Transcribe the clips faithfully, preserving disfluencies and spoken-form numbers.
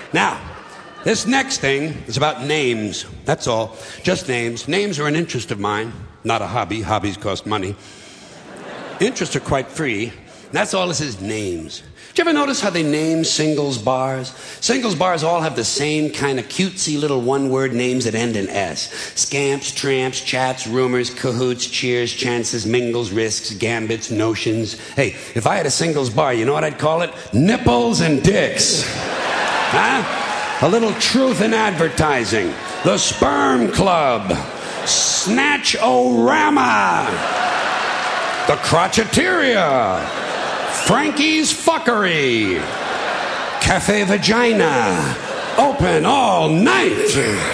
Now, this next thing is about names. That's all. Just names. Names are an interest of mine, not a hobby. Hobbies cost money. Interests are quite free. That's all this is, names. Did you ever notice how they name singles bars? Singles bars all have the same kind of cutesy little one-word names that end in S. Scamps, tramps, chats, rumors, cahoots, cheers, chances, mingles, risks, gambits, notions. Hey, if I had a singles bar, you know what I'd call it? Nipples and dicks. Huh? A little truth in advertising. The Sperm Club. Snatch-O-Rama. The Crotcheteria. Frankie's Fuckery. Cafe Vagina. Open all night.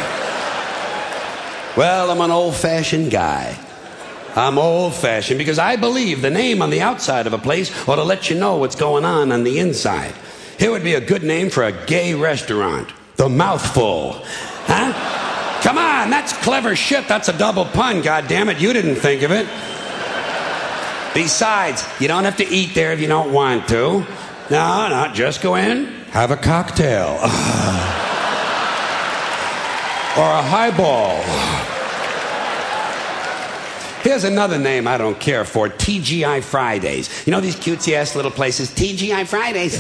Well, I'm an old-fashioned guy. I'm old-fashioned because I believe the name on the outside of a place ought to let you know what's going on on the inside. Here would be a good name for a gay restaurant. The Mouthful. Huh? Come on, that's clever shit. That's a double pun, goddammit. You didn't think of it. Besides, you don't have to eat there if you don't want to. No, no, just go in, have a cocktail. Or a highball. Here's another name I don't care for, T G I Fridays. You know these cutesy-ass little places, T G I Fridays?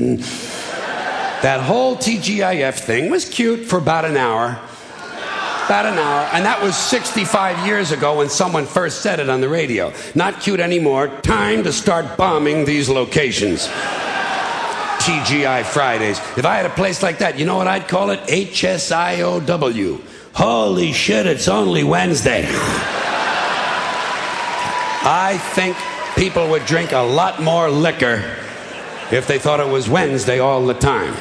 That whole T G I F thing was cute for about an hour. About an hour, and that was sixty-five years ago when someone first said it on the radio. Not cute anymore. Time to start bombing these locations. T G I Fridays. If I had a place like that, you know what I'd call it? H S I O W. Holy shit, it's only Wednesday. I think people would drink a lot more liquor if they thought it was Wednesday all the time.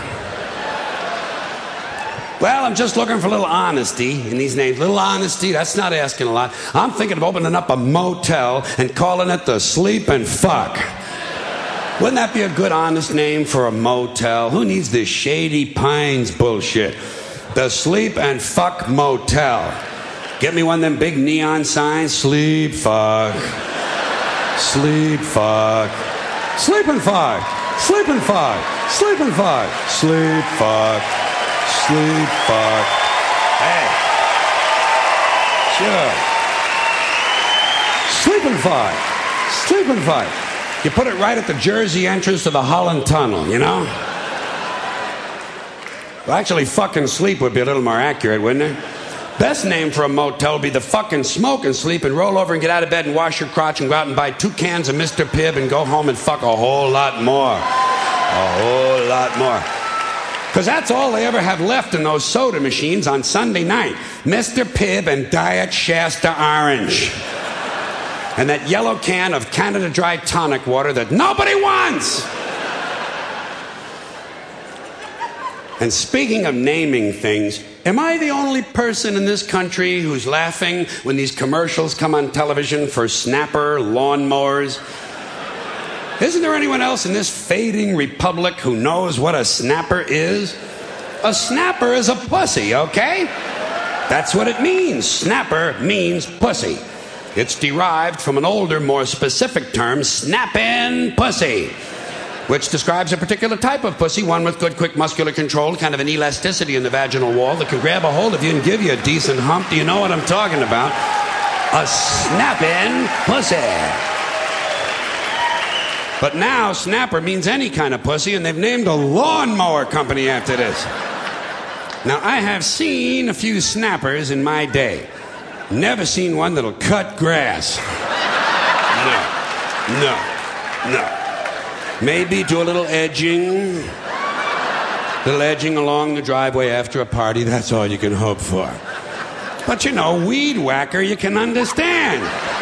Well, I'm just looking for a little honesty in these names. Little honesty, that's not asking a lot. I'm thinking of opening up a motel and calling it the Sleep and Fuck. Wouldn't that be a good, honest name for a motel? Who needs this Shady Pines bullshit? The Sleep and Fuck Motel. Get me one of them big neon signs. Sleep, fuck. Sleep, fuck. Sleep and fuck. Sleep and fuck. Sleep and fuck. Sleep, fuck. Sleep, fuck. Hey. Sure. Sleep and fuck. Sleep and fuck. You put it right at the Jersey entrance to the Holland Tunnel, you know? Well, actually, fucking sleep would be a little more accurate, wouldn't it? Best name for a motel would be the fucking smoke and sleep and roll over and get out of bed and wash your crotch and go out and buy two cans of Mister Pibb and go home and fuck a whole lot more. A whole lot more. Because that's all they ever have left in those soda machines on Sunday night. Mister Pibb and Diet Shasta Orange. And that yellow can of Canada Dry tonic water that nobody wants. And speaking of naming things, am I the only person in this country who's laughing when these commercials come on television for Snapper lawnmowers? Isn't there anyone else in this fading republic who knows what a snapper is? A snapper is a pussy, okay? That's what it means. Snapper means pussy. It's derived from an older, more specific term, snappin' pussy, which describes a particular type of pussy, one with good, quick muscular control, kind of an elasticity in the vaginal wall that can grab a hold of you and give you a decent hump. Do you know what I'm talking about? A snappin' pussy. But now, snapper means any kind of pussy, and they've named a lawnmower company after this. Now, I have seen a few snappers in my day. Never seen one that'll cut grass. No, no, no. Maybe do a little edging. Little edging along the driveway after a party, that's all you can hope for. But you know, weed whacker you can understand.